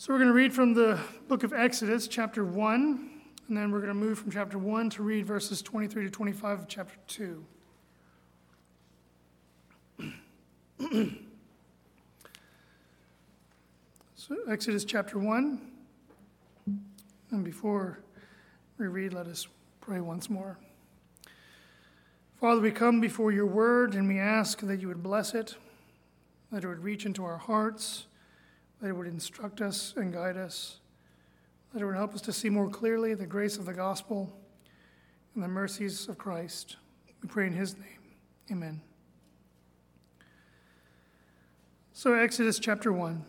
So we're going to read from the book of Exodus, chapter 1, and then we're going to move from chapter 1 to read verses 23 to 25 of chapter 2. So Exodus chapter 1, and before we read, let us pray once more. Father, we come before your word, and we ask that you would bless it, that it would reach into our hearts, that it would instruct us and guide us, that it would help us to see more clearly the grace of the gospel and the mercies of Christ. We pray in his name. Amen. So Exodus chapter 1.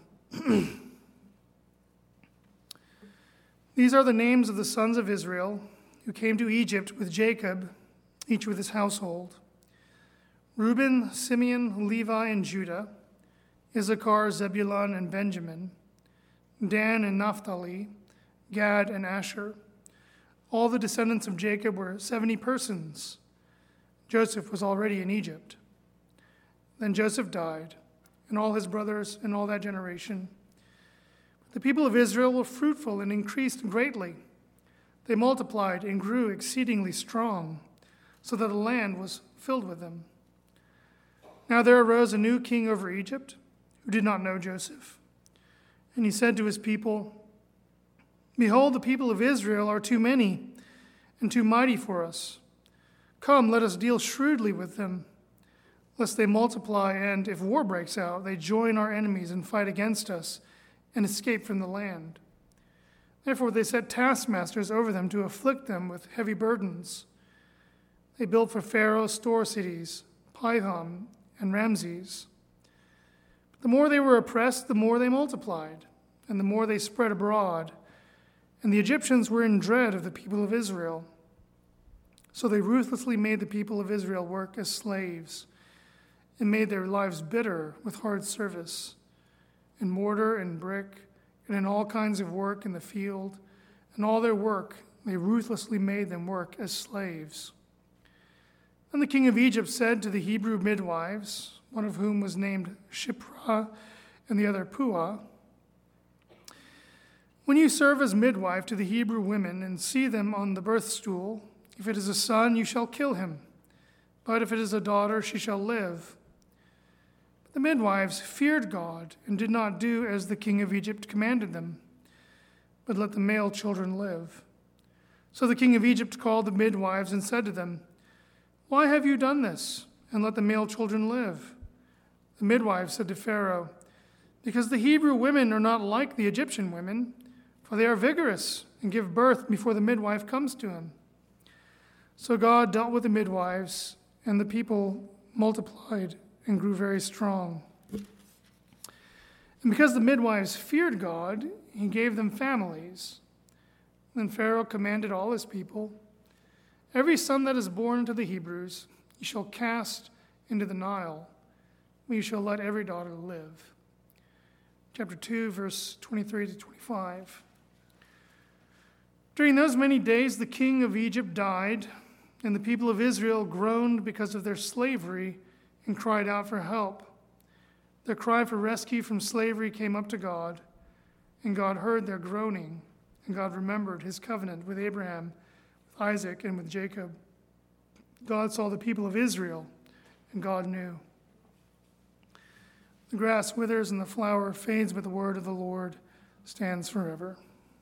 These are the names of the sons of Israel who came to Egypt with Jacob, each with his household: Reuben, Simeon, Levi, and Judah; Issachar, Zebulun, and Benjamin; Dan and Naphtali; Gad and Asher. All the descendants of Jacob were 70 persons. Joseph was already in Egypt. Then Joseph died, and all his brothers and all that generation. The people of Israel were fruitful and increased greatly. They multiplied and grew exceedingly strong, so that the land was filled with them. Now there arose a new king over Egypt, who did not know Joseph. And he said to his people, "Behold, the people of Israel are too many and too mighty for us. Come, let us deal shrewdly with them, lest they multiply, and if war breaks out, they join our enemies and fight against us and escape from the land." Therefore they set taskmasters over them to afflict them with heavy burdens. They built for Pharaoh store cities, Pithom and Ramses. The more they were oppressed, the more they multiplied, and the more they spread abroad. And the Egyptians were in dread of the people of Israel. So they ruthlessly made the people of Israel work as slaves, and made their lives bitter with hard service, in mortar and brick, and in all kinds of work in the field. And all their work they ruthlessly made them work as slaves. And the king of Egypt said to the Hebrew midwives, one of whom was named Shiphrah and the other Puah, "When you serve as midwife to the Hebrew women and see them on the birth stool, if it is a son, you shall kill him. But if it is a daughter, she shall live." But the midwives feared God and did not do as the king of Egypt commanded them, but let the male children live. So the king of Egypt called the midwives and said to them, "Why have you done this, and let the male children live?" The midwives said to Pharaoh, "Because the Hebrew women are not like the Egyptian women, for they are vigorous and give birth before the midwife comes to them." So God dealt with the midwives, and the people multiplied and grew very strong. And because the midwives feared God, he gave them families. Then Pharaoh commanded all his people, "Every son that is born to the Hebrews you shall cast into the Nile, but you shall let every daughter live." Chapter 2, verse 23 to 25. During those many days the king of Egypt died, and the people of Israel groaned because of their slavery and cried out for help. Their cry for rescue from slavery came up to God, and God heard their groaning, and God remembered his covenant with Abraham, with Isaac, and with Jacob. God saw the people of Israel, and God knew. The grass withers and the flower fades, but the word of the Lord stands forever.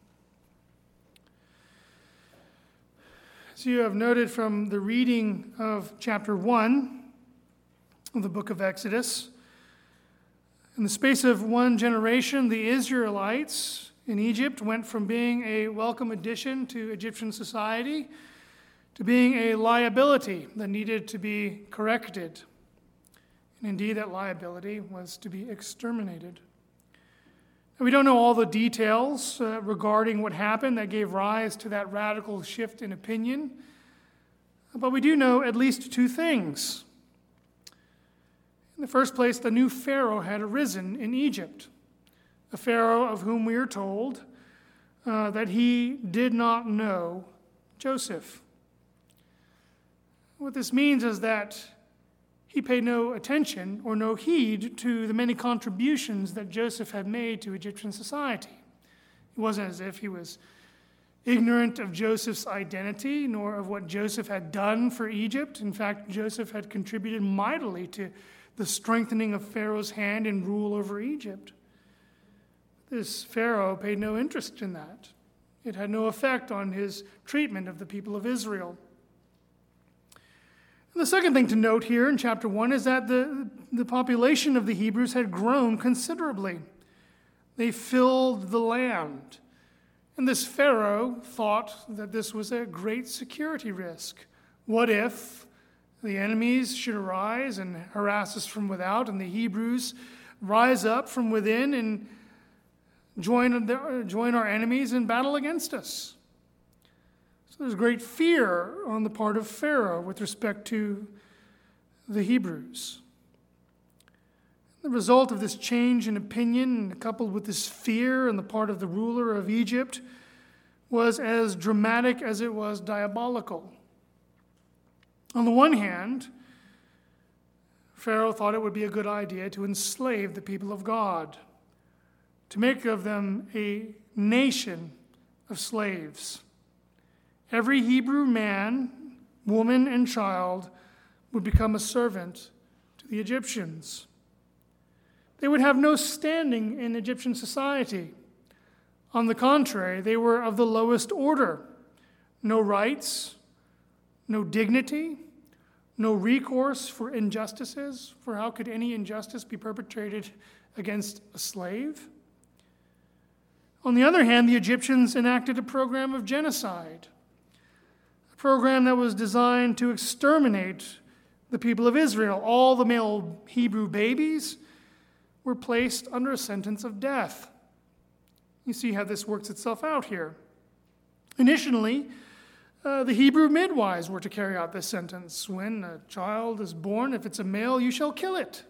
As you have noted from the reading of chapter 1 of the book of Exodus, in the space of one generation, the Israelites in Egypt went from being a welcome addition to Egyptian society to being a liability that needed to be corrected. And indeed, that liability was to be exterminated. And we don't know all the details regarding what happened that gave rise to that radical shift in opinion, but we do know at least two things. In the first place, the new Pharaoh had arisen in Egypt, a Pharaoh of whom we are told that he did not know Joseph. What this means is that he paid no attention or no heed to the many contributions that Joseph had made to Egyptian society. It wasn't as if he was ignorant of Joseph's identity, nor of what Joseph had done for Egypt. In fact, Joseph had contributed mightily to the strengthening of Pharaoh's hand in rule over Egypt. This Pharaoh paid no interest in that. It had no effect on his treatment of the people of Israel. And the second thing to note here in chapter 1 is that the population of the Hebrews had grown considerably. They filled the land. And this Pharaoh thought that this was a great security risk. What if the enemies should arise and harass us from without, and the Hebrews rise up from within and join our enemies in battle against us? So there's great fear on the part of Pharaoh with respect to the Hebrews. The result of this change in opinion, coupled with this fear on the part of the ruler of Egypt, was as dramatic as it was diabolical. On the one hand, Pharaoh thought it would be a good idea to enslave the people of God, to make of them a nation of slaves. Every Hebrew man, woman, and child would become a servant to the Egyptians. They would have no standing in Egyptian society. On the contrary, they were of the lowest order. No rights, no dignity, no recourse for injustices. For how could any injustice be perpetrated against a slave? On the other hand, the Egyptians enacted a program of genocide, a program that was designed to exterminate the people of Israel. All the male Hebrew babies were placed under a sentence of death. You see how this works itself out here. Initially, the Hebrew midwives were to carry out this sentence. When a child is born, if it's a male, you shall kill it.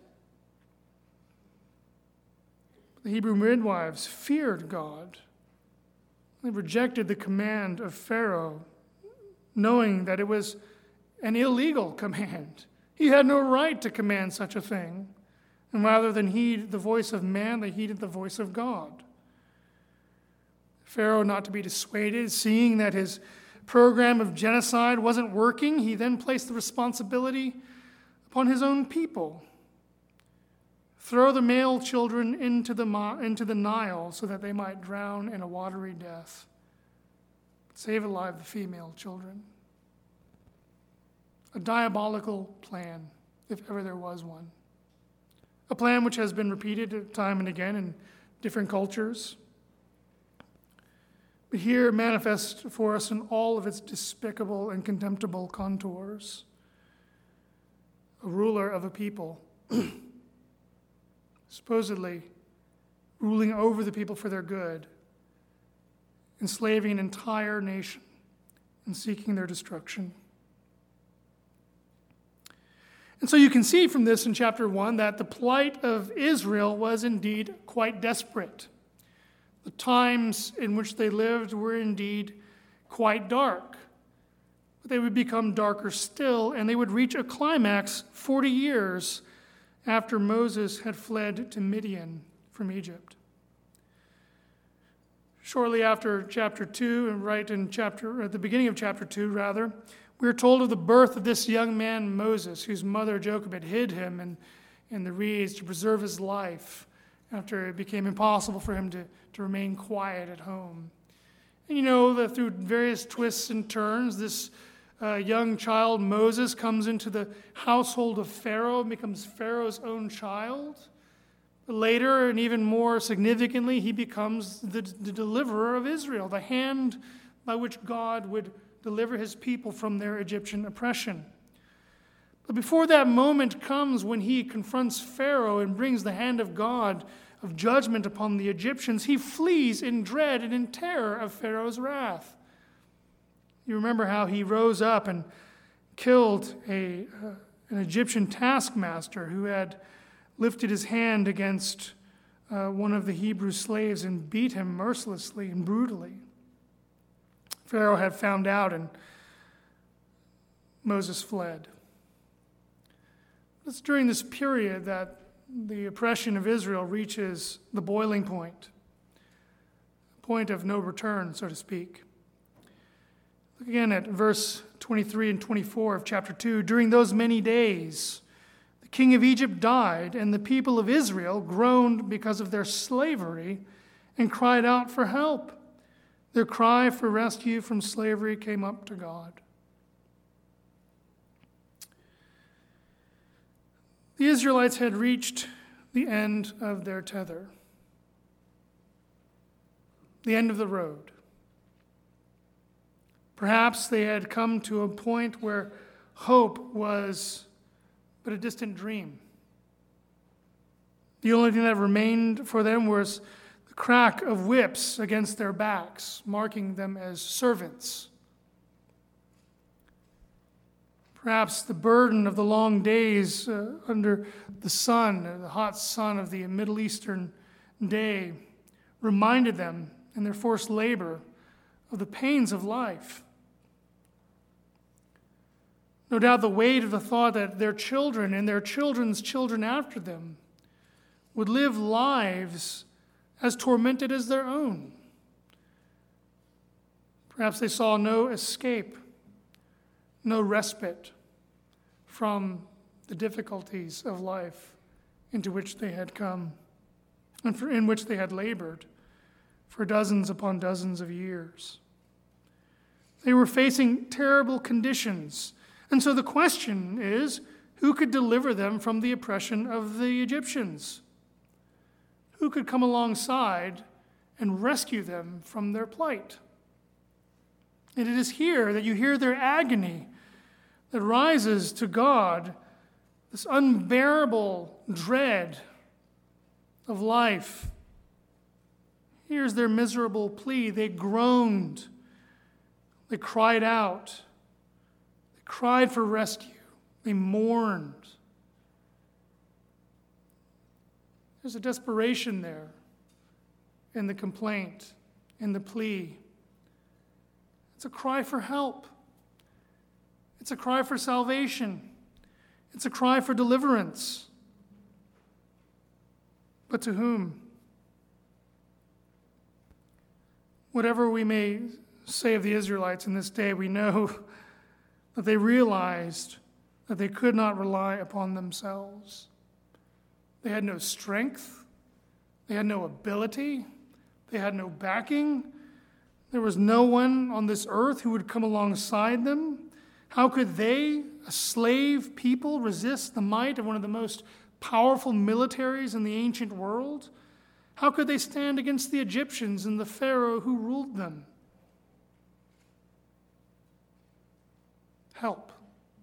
The Hebrew midwives feared God. They rejected the command of Pharaoh, knowing that it was an illegal command. He had no right to command such a thing. And rather than heed the voice of man, they heeded the voice of God. Pharaoh, not to be dissuaded, seeing that his program of genocide wasn't working, he then placed the responsibility upon his own people. Throw the male children into the Nile so that they might drown in a watery death. Save alive the female children. A diabolical plan, if ever there was one. A plan which has been repeated time and again in different cultures. But here manifest for us in all of its despicable and contemptible contours. A ruler of a people, supposedly ruling over the people for their good, enslaving an entire nation and seeking their destruction. And so you can see from this in chapter 1 that the plight of Israel was indeed quite desperate. The times in which they lived were indeed quite dark. But they would become darker still, and they would reach a climax 40 years after Moses had fled to Midian from Egypt. Shortly after chapter 2, and right at the beginning of chapter 2, rather, we are told of the birth of this young man, Moses, whose mother Jochebed hid him in the reeds to preserve his life after it became impossible for him to remain quiet at home. And you know that through various twists and turns, this young child, Moses, comes into the household of Pharaoh and becomes Pharaoh's own child. But later, and even more significantly, he becomes the deliverer of Israel, the hand by which God would deliver his people from their Egyptian oppression. But before that moment comes when he confronts Pharaoh and brings the hand of God of judgment upon the Egyptians, he flees in dread and in terror of Pharaoh's wrath. You remember how he rose up and killed an Egyptian taskmaster who had lifted his hand against one of the Hebrew slaves and beat him mercilessly and brutally. Pharaoh had found out, and Moses fled. It's during this period that the oppression of Israel reaches the boiling point, a point of no return, so to speak. Look again at verse 23 and 24 of chapter 2. During those many days, the king of Egypt died, and the people of Israel groaned because of their slavery and cried out for help. Their cry for rescue from slavery came up to God. The Israelites had reached the end of their tether, the end of the road. Perhaps they had come to a point where hope was but a distant dream. The only thing that remained for them was the crack of whips against their backs, marking them as servants. Perhaps the burden of the long days under the sun, the hot sun of the Middle Eastern day, reminded them in their forced labor of the pains of life. No doubt the weight of the thought that their children and their children's children after them would live lives as tormented as their own. Perhaps they saw no escape, no respite from the difficulties of life into which they had come and in which they had labored for dozens upon dozens of years. They were facing terrible conditions. And so the question is, who could deliver them from the oppression of the Egyptians? Who could come alongside and rescue them from their plight? And it is here that you hear their agony that rises to God, this unbearable dread of life. Here's their miserable plea. They groaned. They cried out. They cried for rescue. They mourned. There's a desperation there in the complaint, in the plea. It's a cry for help. It's a cry for salvation. It's a cry for deliverance. But to whom? Whatever we may say of the Israelites in this day, we know that they realized that they could not rely upon themselves. They had no strength. They had no ability. They had no backing. There was no one on this earth who would come alongside them. How could they, a slave people, resist the might of one of the most powerful militaries in the ancient world? How could they stand against the Egyptians and the Pharaoh who ruled them? Help.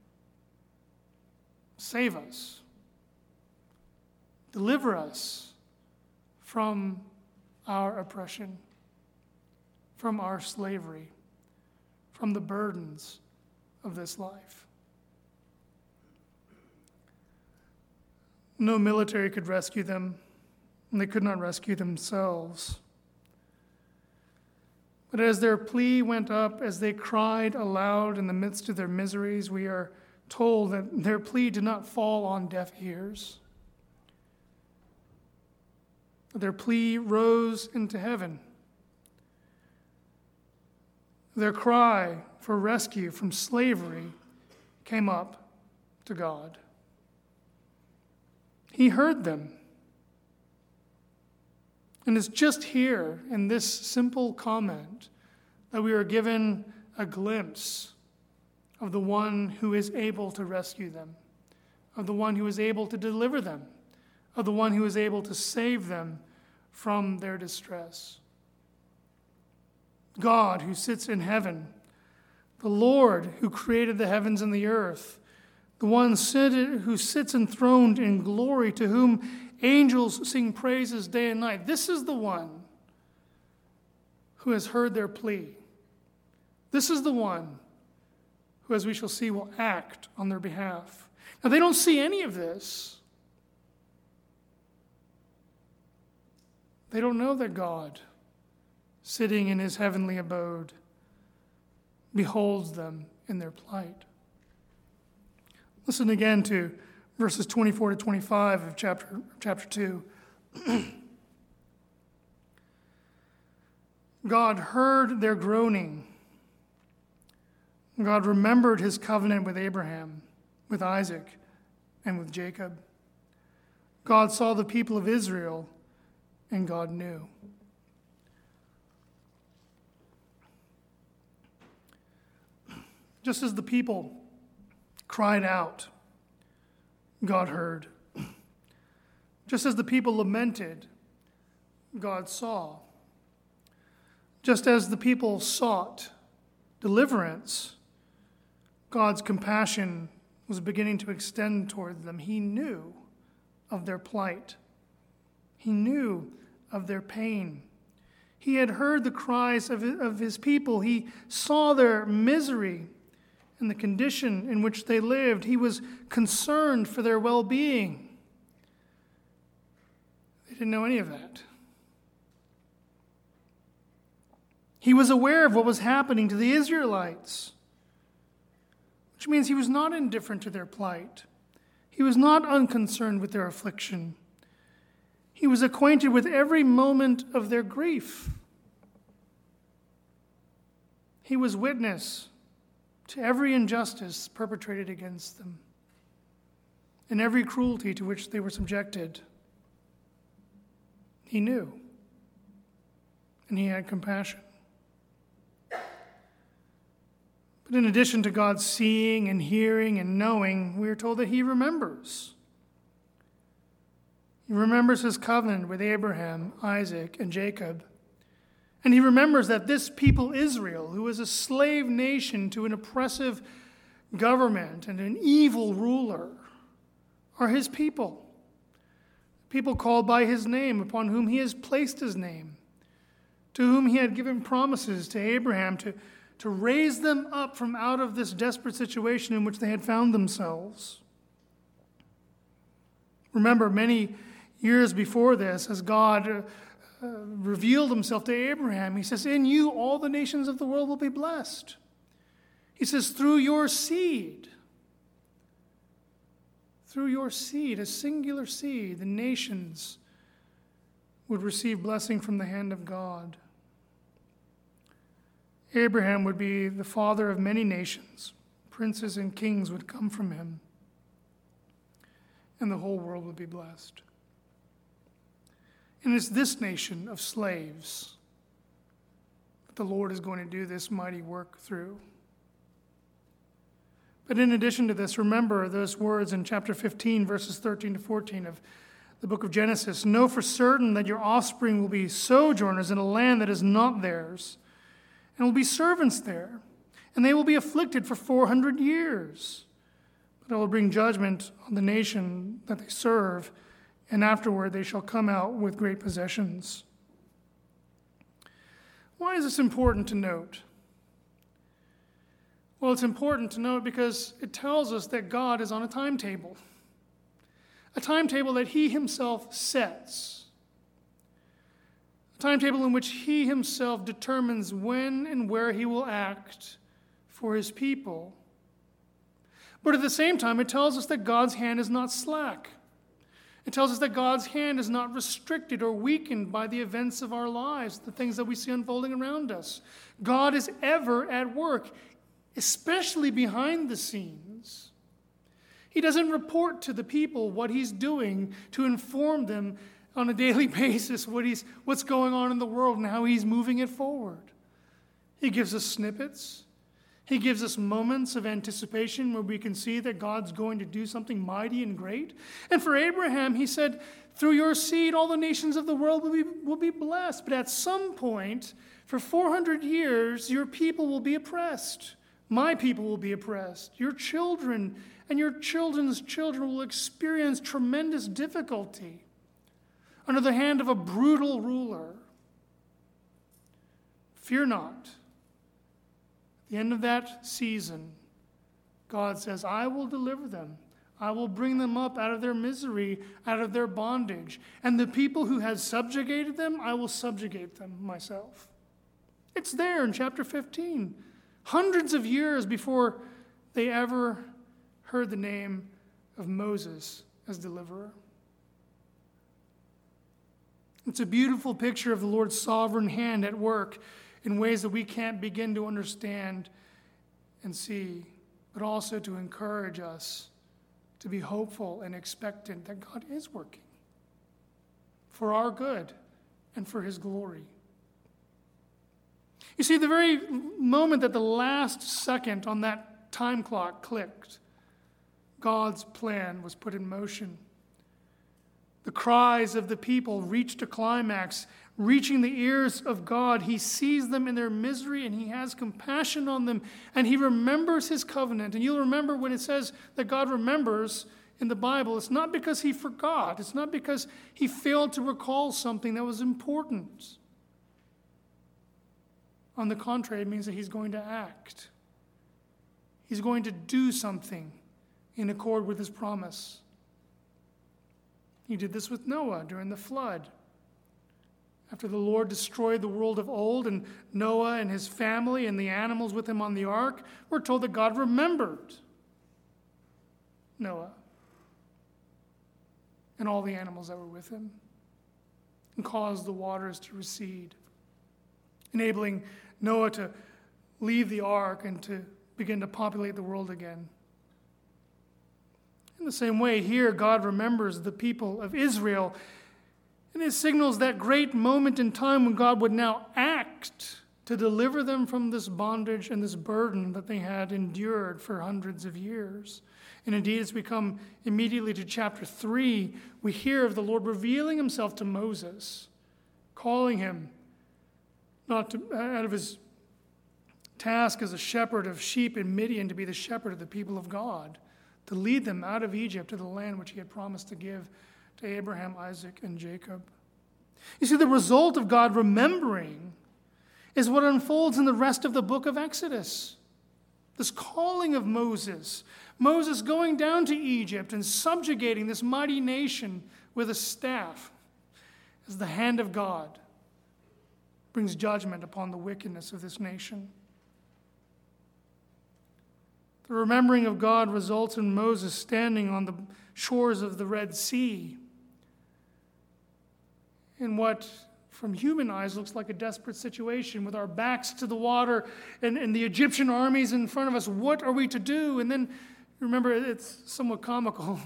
Save us. Deliver us from our oppression, from our slavery, from the burdens of this life. No military could rescue them, and they could not rescue themselves. But as their plea went up, as they cried aloud in the midst of their miseries, we are told that their plea did not fall on deaf ears. Their plea rose into heaven. Their cry for rescue from slavery came up to God. He heard them. And it's just here in this simple comment that we are given a glimpse of the one who is able to rescue them, of the one who is able to deliver them, of the one who is able to save them from their distress. God who sits in heaven, the Lord who created the heavens and the earth, the one who sits enthroned in glory, to whom angels sing praises day and night. This is the one who has heard their plea. This is the one who, as we shall see, will act on their behalf. Now, they don't see any of this. They don't know that God, sitting in his heavenly abode, beholds them in their plight. Listen again to verses 24 to 25 of chapter 2. God heard their groaning. God remembered his covenant with Abraham, with Isaac, and with Jacob. God saw the people of Israel, and God knew. Just as the people cried out, God heard. Just as the people lamented, God saw. Just as the people sought deliverance, God's compassion was beginning to extend toward them. He knew of their plight. He knew of their pain. He had heard the cries of his people. He saw their misery and the condition in which they lived. He was concerned for their well-being. They didn't know any of that. He was aware of what was happening to the Israelites, which means he was not indifferent to their plight. He was not unconcerned with their affliction. He was acquainted with every moment of their grief. He was witness to every injustice perpetrated against them and every cruelty to which they were subjected. He knew, and he had compassion. But in addition to God seeing and hearing and knowing, we are told that he remembers. He remembers his covenant with Abraham, Isaac, and Jacob. And he remembers that this people, Israel, who is a slave nation to an oppressive government and an evil ruler, are his people. People called by his name, upon whom he has placed his name, to whom he had given promises to Abraham to raise them up from out of this desperate situation in which they had found themselves. Remember, many years before this, as God revealed himself to Abraham, he says, "In you all the nations of the world will be blessed." He says, through your seed, a singular seed, the nations would receive blessing from the hand of God. Abraham would be the father of many nations. Princes and kings would come from him, and the whole world would be blessed. And it's this nation of slaves that the Lord is going to do this mighty work through. But in addition to this, remember those words in chapter 15, verses 13 to 14 of the book of Genesis. Know for certain that your offspring will be sojourners in a land that is not theirs, and will be servants there, and they will be afflicted for 400 years. But I will bring judgment on the nation that they serve, and afterward they shall come out with great possessions. Why is this important to note? Well, it's important to note because it tells us that God is on a timetable that he himself sets, a timetable in which he himself determines when and where he will act for his people. But at the same time, it tells us that God's hand is not slack. It tells us that God's hand is not restricted or weakened by the events of our lives, the things that we see unfolding around us. God is ever at work, especially behind the scenes. He doesn't report to the people what he's doing to inform them on a daily basis what's going on in the world and how he's moving it forward. He gives us snippets. He gives us moments of anticipation where we can see that God's going to do something mighty and great. And for Abraham, he said, through your seed, all the nations of the world will be blessed. But at some point, for 400 years, your people will be oppressed. My people will be oppressed. Your children and your children's children will experience tremendous difficulty under the hand of a brutal ruler. Fear not. At the end of that season, God says, I will deliver them. I will bring them up out of their misery, out of their bondage. And the people who have subjugated them, I will subjugate them myself. It's there in chapter 15. Hundreds of years before they ever heard the name of Moses as deliverer. It's a beautiful picture of the Lord's sovereign hand at work in ways that we can't begin to understand and see, but also to encourage us to be hopeful and expectant that God is working for our good and for his glory. You see, the very moment that the last second on that time clock clicked, God's plan was put in motion. The cries of the people reached a climax, reaching the ears of God. He sees them in their misery and he has compassion on them and he remembers his covenant. And you'll remember when it says that God remembers in the Bible, it's not because he forgot. It's not because he failed to recall something that was important. On the contrary, it means that he's going to act. He's going to do something in accord with his promise. He did this with Noah during the flood. After the Lord destroyed the world of old and Noah and his family and the animals with him on the ark, we're told that God remembered Noah and all the animals that were with him and caused the waters to recede, enabling Noah to leave the ark and to begin to populate the world again. In the same way, here God remembers the people of Israel, and it signals that great moment in time when God would now act to deliver them from this bondage and this burden that they had endured for hundreds of years. And indeed, as we come immediately to chapter 3, we hear of the Lord revealing himself to Moses, calling him not to, out of his task as a shepherd of sheep in Midian to be the shepherd of the people of God, to lead them out of Egypt to the land which he had promised to give to Abraham, Isaac, and Jacob. You see, the result of God remembering is what unfolds in the rest of the book of Exodus. This calling of Moses going down to Egypt and subjugating this mighty nation with a staff as the hand of God brings judgment upon the wickedness of this nation. The remembering of God results in Moses standing on the shores of the Red Sea in what, from human eyes, looks like a desperate situation with our backs to the water and the Egyptian armies in front of us. What are we to do? And then, remember, it's somewhat comical.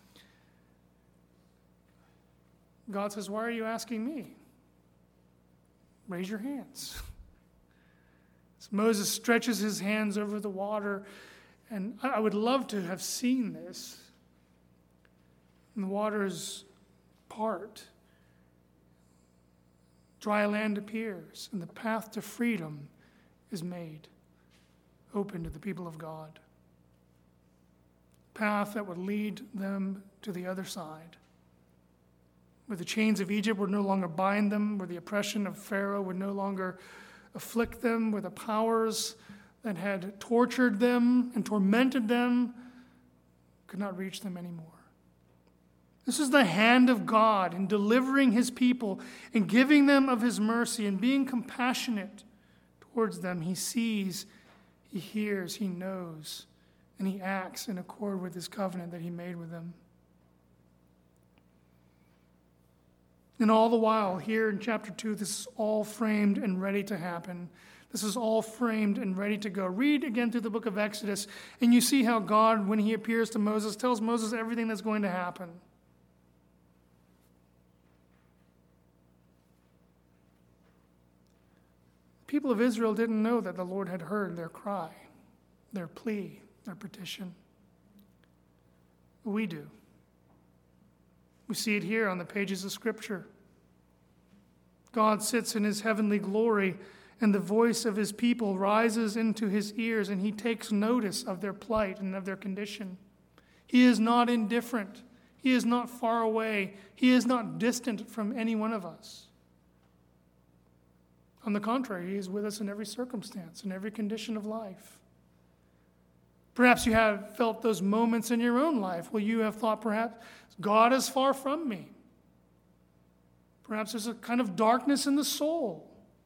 God says, "Why are you asking me? Raise your hands." So Moses stretches his hands over the water, and I would love to have seen this. And the waters part. Dry land appears, and the path to freedom is made open to the people of God. Path that would lead them to the other side, where the chains of Egypt would no longer bind them, where the oppression of Pharaoh would no longer afflict them, where the powers that had tortured them and tormented them could not reach them anymore. This is the hand of God in delivering his people and giving them of his mercy and being compassionate towards them. He sees, he hears, he knows, and he acts in accord with his covenant that he made with them. And all the while, here in chapter 2, this is all framed and ready to happen. This is all framed and ready to go. Read again through the book of Exodus, and you see how God, when he appears to Moses, tells Moses everything that's going to happen. The people of Israel didn't know that the Lord had heard their cry, their plea, their petition. We do. We see it here on the pages of Scripture. God sits in his heavenly glory, and the voice of his people rises into his ears, and he takes notice of their plight and of their condition. He is not indifferent. He is not far away. He is not distant from any one of us. On the contrary, he is with us in every circumstance, in every condition of life. Perhaps you have felt those moments in your own life where you have thought, perhaps, God is far from me. Perhaps there's a kind of darkness in the soul.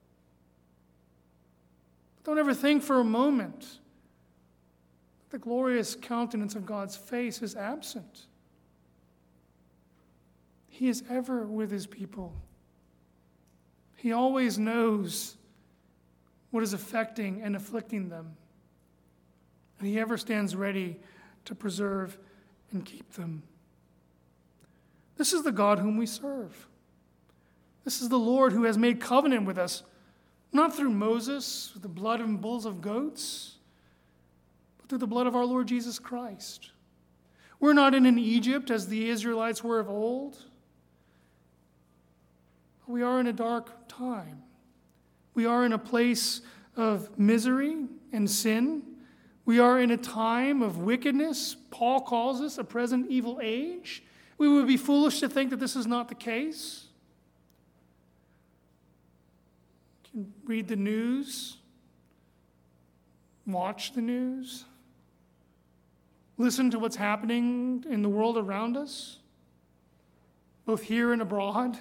Don't ever think for a moment that the glorious countenance of God's face is absent. He is ever with his people, He always knows what is affecting and afflicting them. And he ever stands ready to preserve and keep them. This is the God whom we serve. This is the Lord who has made covenant with us, not through Moses, with the blood and bulls of goats, but through the blood of our Lord Jesus Christ. We're not in an Egypt as the Israelites were of old. We are in a dark time. We are in a place of misery and sin. We are in a time of wickedness. Paul calls this a present evil age. We would be foolish to think that this is not the case. You can read the news, watch the news, listen to what's happening in the world around us, both here and abroad.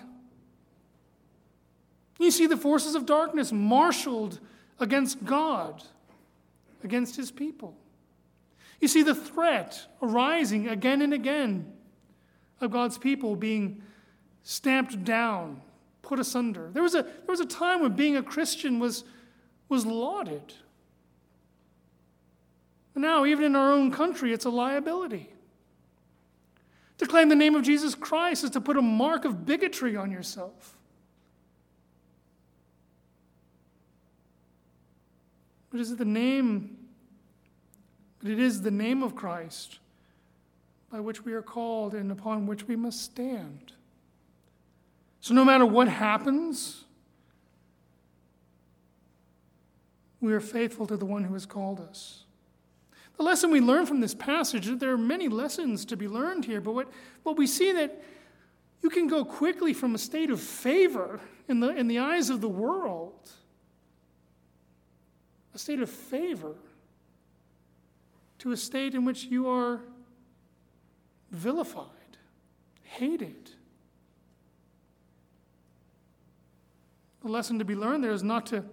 You see the forces of darkness marshaled against God, against his people. You see the threat arising again and again of God's people being stamped down, put asunder. There was a time when being a Christian was lauded. And now, even in our own country, it's a liability. To claim the name of Jesus Christ is to put a mark of bigotry on yourself. But it is the name of Christ by which we are called and upon which we must stand. So no matter what happens, we are faithful to the one who has called us. The lesson we learn from this passage, there are many lessons to be learned here, but what we see that you can go quickly from a state of favor in the eyes of the world, a state of favor, to a state in which you are vilified, hated. The lesson to be learned there is not to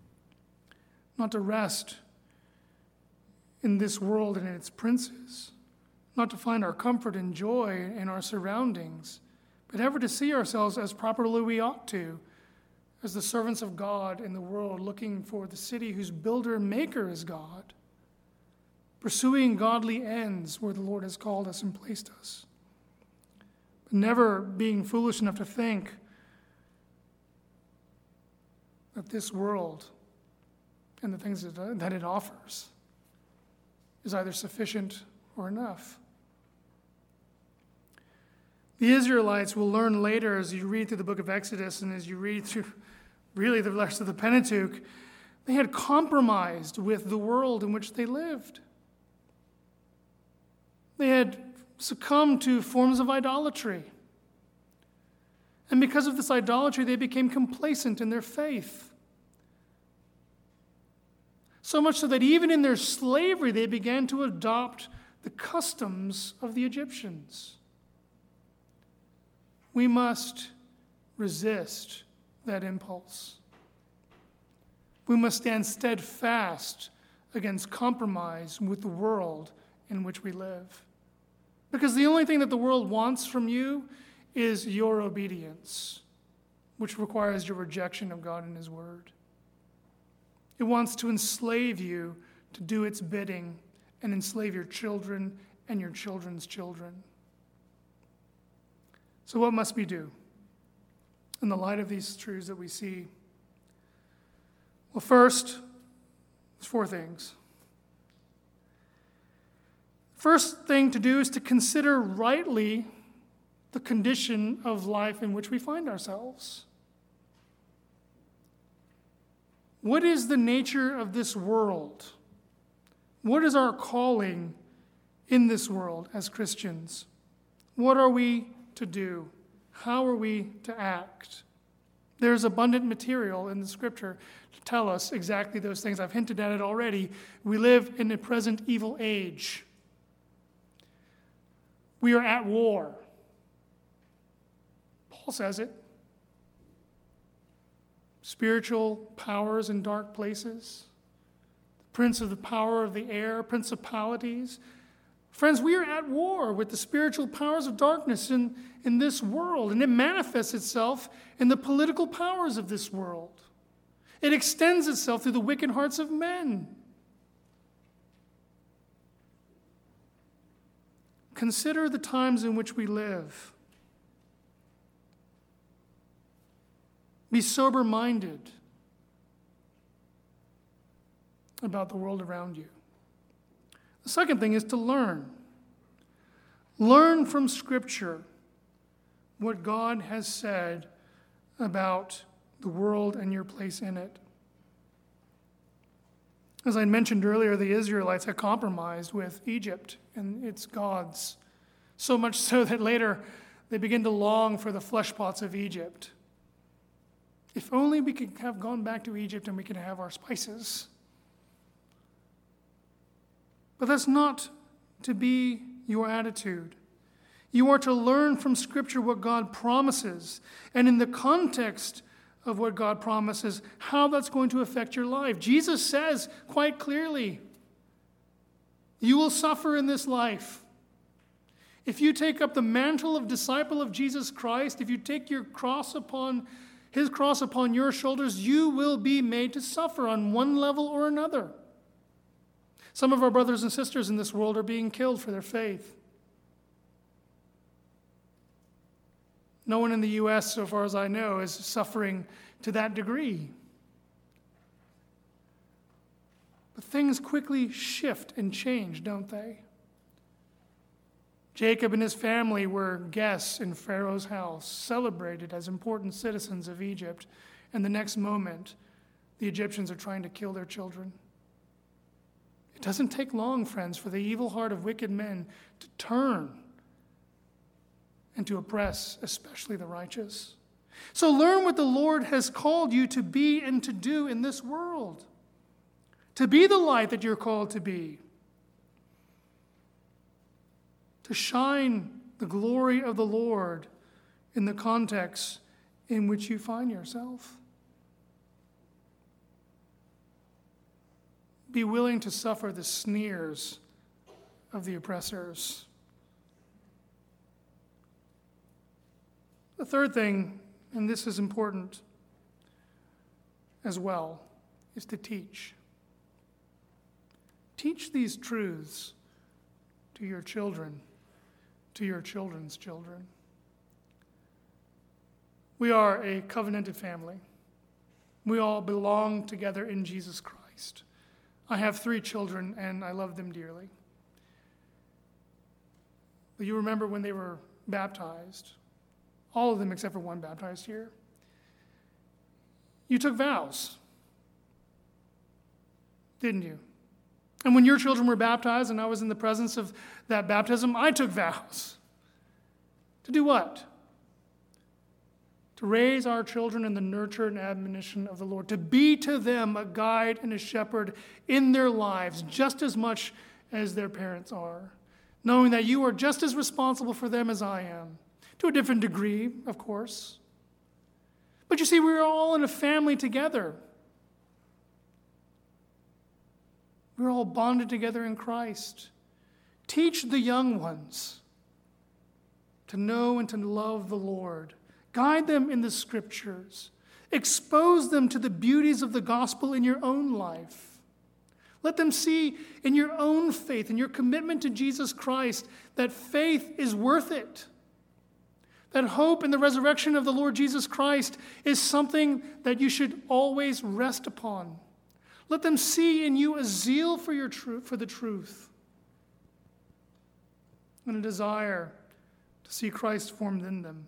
rest in this world and in its princes, not to find our comfort and joy in our surroundings, but ever to see ourselves as properly we ought to, as the servants of God in the world, looking for the city whose builder and maker is God, pursuing godly ends where the Lord has called us and placed us, but never being foolish enough to think that this world and the things that it offers is either sufficient or enough. The Israelites will learn later, as you read through the book of Exodus and as you read through really the rest of the Pentateuch, they had compromised with the world in which they lived. They had succumbed to forms of idolatry. And because of this idolatry, they became complacent in their faith. So much so that even in their slavery, they began to adopt the customs of the Egyptians. We must resist that impulse. We must stand steadfast against compromise with the world in which we live. Because the only thing that the world wants from you is your obedience, which requires your rejection of God and his word. It wants to enslave you to do its bidding and enslave your children and your children's children. So what must we do in the light of these truths that we see? Well, first, there's 4 things. First thing to do is to consider rightly the condition of life in which we find ourselves. What is the nature of this world? What is our calling in this world as Christians? What are we to do? How are we to act? There's abundant material in the scripture to tell us exactly those things. I've hinted at it already. We live in a present evil age. We are at war. Paul says it. Spiritual powers in dark places, the prince of the power of the air, principalities, Friends, we are at war with the spiritual powers of darkness in this world, and it manifests itself in the political powers of this world. It extends itself through the wicked hearts of men. Consider the times in which we live. Be sober-minded about the world around you. The second thing is to learn. Learn from Scripture what God has said about the world and your place in it. As I mentioned earlier, the Israelites had compromised with Egypt and its gods, so much so that later they begin to long for the flesh pots of Egypt. If only we could have gone back to Egypt and we could have our spices. But that's not to be your attitude. You are to learn from Scripture what God promises, and in the context of what God promises, how that's going to affect your life. Jesus says quite clearly, you will suffer in this life. If you take up the mantle of disciple of Jesus Christ, if you take his cross upon your shoulders, you will be made to suffer on one level or another. Some of our brothers and sisters in this world are being killed for their faith. No one in the U.S., so far as I know, is suffering to that degree. But things quickly shift and change, don't they? Jacob and his family were guests in Pharaoh's house, celebrated as important citizens of Egypt, and the next moment, the Egyptians are trying to kill their children. It doesn't take long, friends, for the evil heart of wicked men to turn and to oppress, especially the righteous. So learn what the Lord has called you to be and to do in this world. To be the light that you're called to be. To shine the glory of the Lord in the context in which you find yourself. Be willing to suffer the sneers of the oppressors. The third thing, and this is important as well, is to teach. Teach these truths to your children, to your children's children. We are a covenanted family. We all belong together in Jesus Christ. I have 3 children, and I love them dearly. But you remember when they were baptized, all of them except for one baptized here, you took vows, didn't you? And when your children were baptized and I was in the presence of that baptism, I took vows. To do what? To raise our children in the nurture and admonition of the Lord, to be to them a guide and a shepherd in their lives just as much as their parents are, knowing that you are just as responsible for them as I am, to a different degree, of course. But you see, we're all in a family together. We're all bonded together in Christ. Teach the young ones to know and to love the Lord. Guide them in the Scriptures. Expose them to the beauties of the gospel in your own life. Let them see in your own faith, in your commitment to Jesus Christ, that faith is worth it. That hope in the resurrection of the Lord Jesus Christ is something that you should always rest upon. Let them see in you a zeal for the truth and a desire to see Christ formed in them.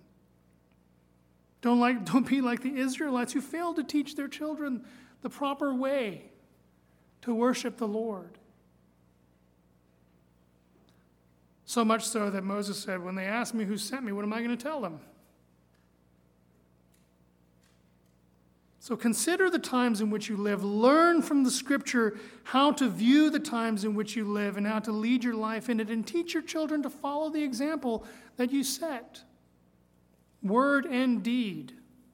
Don't be like the Israelites who failed to teach their children the proper way to worship the Lord. So much so that Moses said, when they ask me who sent me, what am I going to tell them? So consider the times in which you live. Learn from the Scripture how to view the times in which you live and how to lead your life in it, and teach your children to follow the example that you set. Word and deed.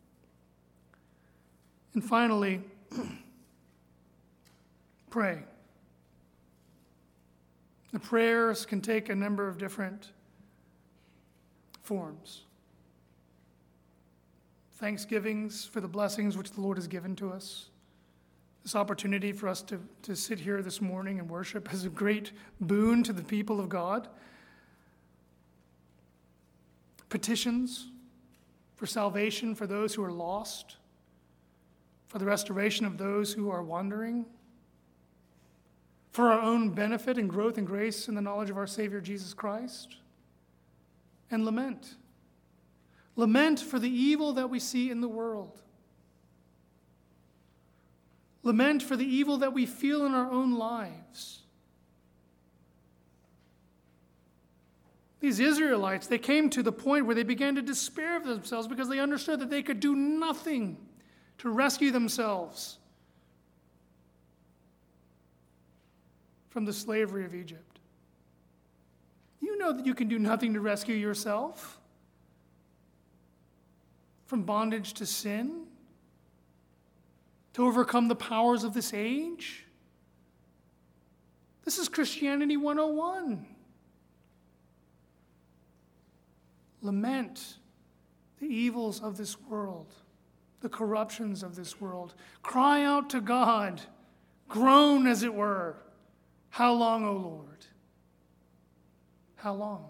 And finally, pray. The prayers can take a number of different forms. Thanksgivings for the blessings which the Lord has given to us. This opportunity for us to sit here this morning and worship is a great boon to the people of God. Petitions for salvation for those who are lost, for the restoration of those who are wandering, for our own benefit and growth and grace in the knowledge of our Savior Jesus Christ, and lament. Lament for the evil that we see in the world. Lament for the evil that we feel in our own lives. These Israelites, they came to the point where they began to despair of themselves because they understood that they could do nothing to rescue themselves from the slavery of Egypt. You know that you can do nothing to rescue yourself from bondage to sin, to overcome the powers of this age. This is Christianity 101. Lament the evils of this world, the corruptions of this world. Cry out to God, groan as it were. How long, O Lord? How long?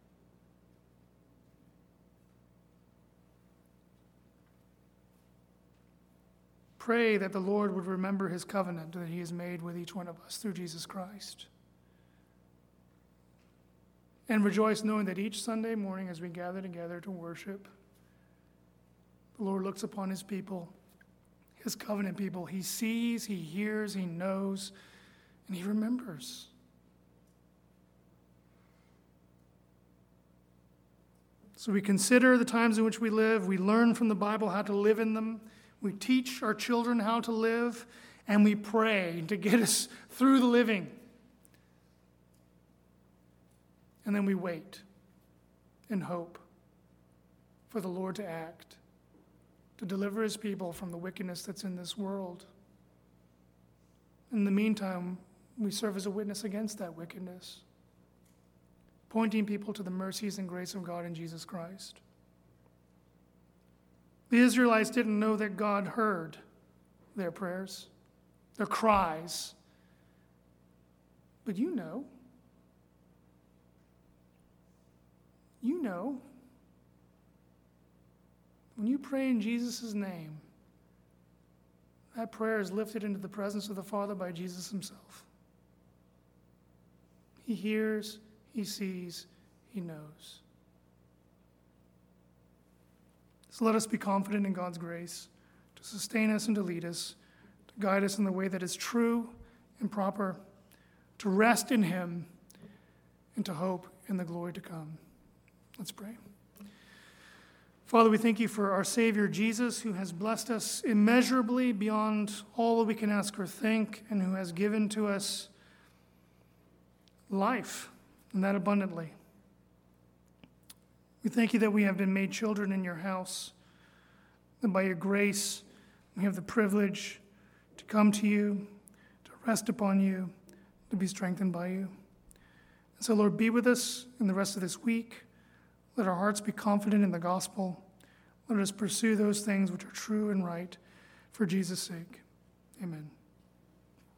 Pray that the Lord would remember his covenant that he has made with each one of us through Jesus Christ. And rejoice knowing that each Sunday morning as we gather together to worship, the Lord looks upon his people, his covenant people. He sees, he hears, he knows, and he remembers. So we consider the times in which we live. We learn from the Bible how to live in them. We teach our children how to live, and we pray to get us through the living. And then we wait and hope for the Lord to act, to deliver his people from the wickedness that's in this world. In the meantime, we serve as a witness against that wickedness, pointing people to the mercies and grace of God in Jesus Christ. The Israelites didn't know that God heard their prayers, their cries. But you know. You know. When you pray in Jesus' name, that prayer is lifted into the presence of the Father by Jesus himself. He hears, he sees, he knows. So let us be confident in God's grace to sustain us and to lead us, to guide us in the way that is true and proper, to rest in him, and to hope in the glory to come. Let's pray. Father, we thank you for our Savior Jesus, who has blessed us immeasurably beyond all that we can ask or think, and who has given to us life, and that abundantly. We thank you that we have been made children in your house, and by your grace we have the privilege to come to you, to rest upon you, to be strengthened by you. And so, Lord, be with us in the rest of this week. Let our hearts be confident in the gospel. Let us pursue those things which are true and right for Jesus' sake. Amen.